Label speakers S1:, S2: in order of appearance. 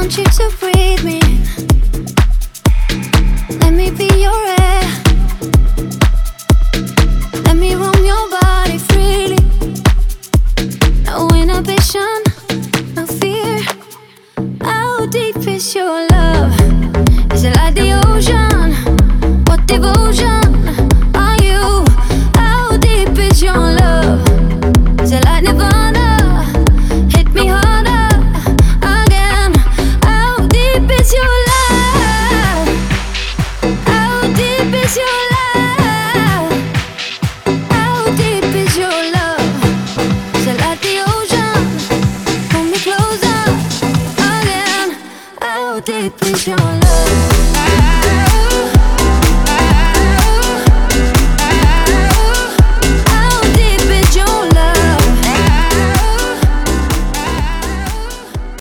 S1: want you to breathe me in. Let me be your air. Let me roam your body freely. No inhibition, no fear. How deep is your love? Is it like the ocean? What devotion are you? How deep is your love? Is it like Nirvana? Hit me harder again. How deep is your love? How deep is your love? How deep is your love? Is it like the ocean? Pull me closer again. How deep is your love?